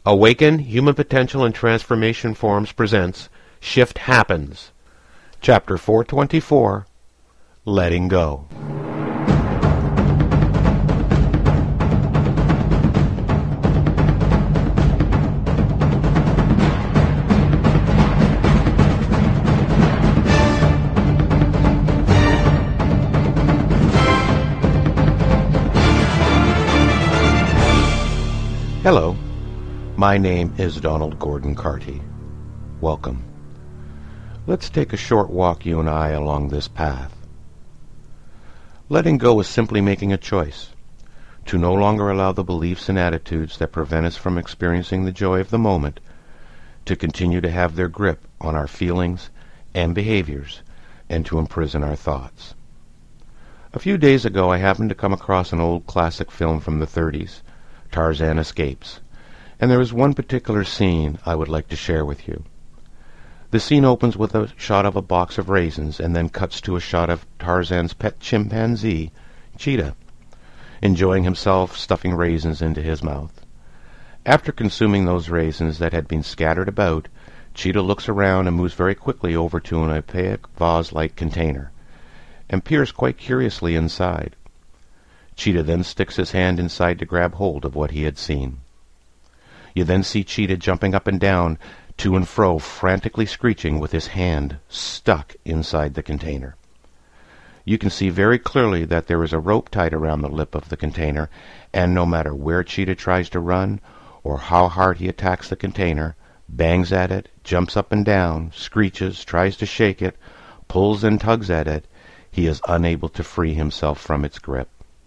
Awaken Human Potential and Transformation Forums presents Shift Happens, Chapter 424, Letting Go. Hello. My name is Donald Gordon Carty. Welcome. Let's take a short walk, you and I, along this path. Letting go is simply making a choice to no longer allow the beliefs and attitudes that prevent us from experiencing the joy of the moment to continue to have their grip on our feelings and behaviors and to imprison our thoughts. A few days ago, I happened to come across an old classic film from the 30s, Tarzan Escapes. And there is one particular scene I would like to share with you. The scene opens with a shot of a box of raisins and then cuts to a shot of Tarzan's pet chimpanzee, Cheetah, enjoying himself stuffing raisins into his mouth. After consuming those raisins that had been scattered about, Cheetah looks around and moves very quickly over to an opaque vase-like container and peers quite curiously inside. Cheetah then sticks his hand inside to grab hold of what he had seen. You then see Cheetah jumping up and down, to and fro, frantically screeching with his hand stuck inside the container. You can see very clearly that there is a rope tied around the lip of the container, and no matter where Cheetah tries to run, or how hard he attacks the container, bangs at it, jumps up and down, screeches, tries to shake it, pulls and tugs at it, he is unable to free himself from its grip.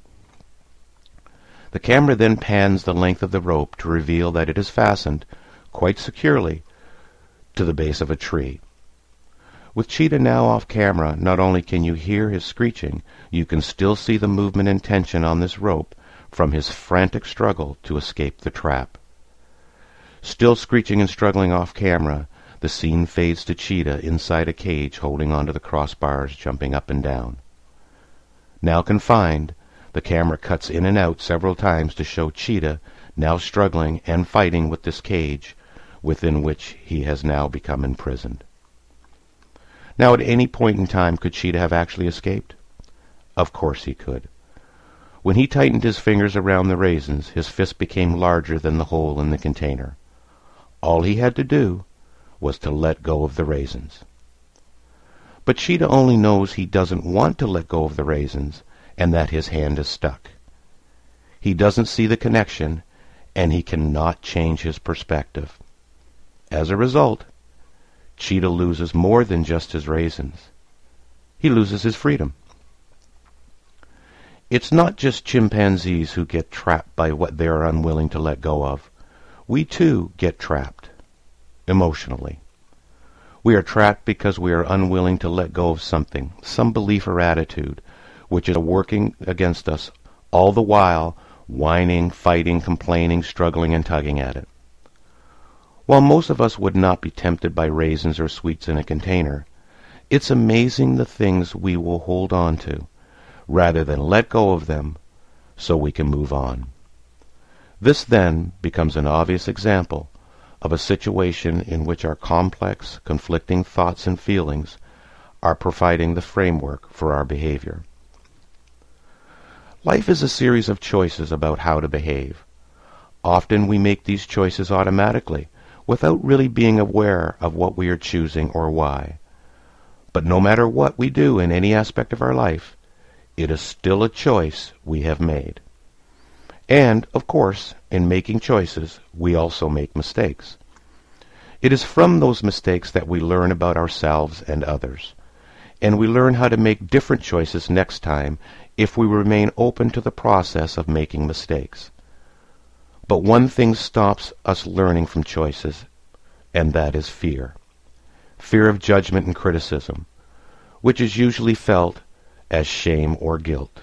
The camera then pans the length of the rope to reveal that it is fastened, quite securely, to the base of a tree. With Cheetah now off camera, not only can you hear his screeching, you can still see the movement and tension on this rope from his frantic struggle to escape the trap. Still screeching and struggling off camera, the scene fades to Cheetah inside a cage holding onto the crossbars, jumping up and down. Now confined, the camera cuts in and out several times to show Cheetah now struggling and fighting with this cage within which he has now become imprisoned. Now, at any point in time, could Cheetah have actually escaped? Of course he could. When he tightened his fingers around the raisins, his fist became larger than the hole in the container. All he had to do was to let go of the raisins. But Cheetah only knows he doesn't want to let go of the raisins, and that his hand is stuck. He doesn't see the connection, and he cannot change his perspective. As a result, Cheetah loses more than just his raisins. He loses his freedom. It's not just chimpanzees who get trapped by what they are unwilling to let go of. We too get trapped, emotionally. We are trapped because we are unwilling to let go of something, some belief or attitude, which is working against us, all the while whining, fighting, complaining, struggling, and tugging at it. While most of us would not be tempted by raisins or sweets in a container, it's amazing the things we will hold on to, rather than let go of them, so we can move on. This then becomes an obvious example of a situation in which our complex, conflicting thoughts and feelings are providing the framework for our behavior. Life is a series of choices about how to behave. Often we make these choices automatically, without really being aware of what we are choosing or why. But no matter what we do in any aspect of our life, it is still a choice we have made. And, of course, in making choices, we also make mistakes. It is from those mistakes that we learn about ourselves and others, and we learn how to make different choices next time if we remain open to the process of making mistakes. But one thing stops us learning from choices, and that is fear. Fear of judgment and criticism, which is usually felt as shame or guilt.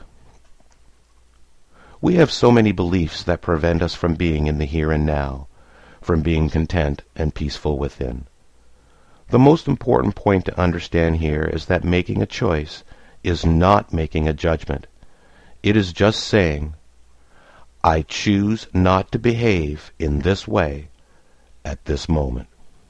We have so many beliefs that prevent us from being in the here and now, from being content and peaceful within. The most important point to understand here is that making a choice is not making a judgment. It is just saying, I choose not to behave in this way at this moment.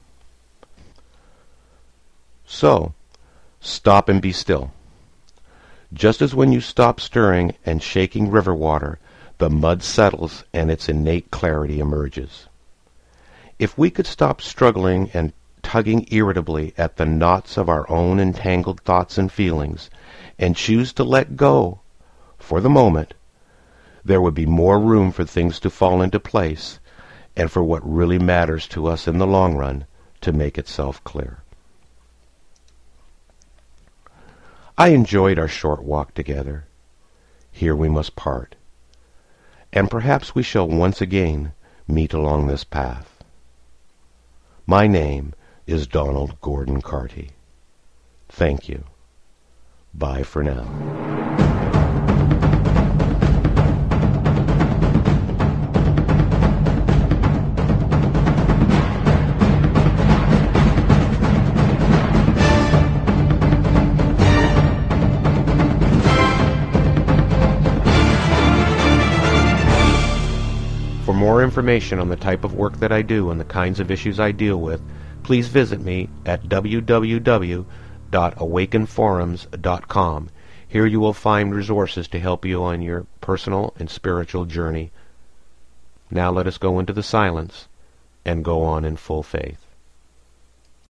So, stop and be still. Just as when you stop stirring and shaking river water, the mud settles and its innate clarity emerges. If we could stop struggling and tugging irritably at the knots of our own entangled thoughts and feelings, and choose to let go, for the moment, there would be more room for things to fall into place, and for what really matters to us in the long run to make itself clear. I enjoyed our short walk together. Here we must part, and perhaps we shall once again meet along this path. My name is Donald Gordon Carty. Thank you. Bye for now. For more information on the type of work that I do and the kinds of issues I deal with, please visit me at www.awakenforums.com. Here you will find resources to help you on your personal and spiritual journey. Now let us go into the silence and go on in full faith.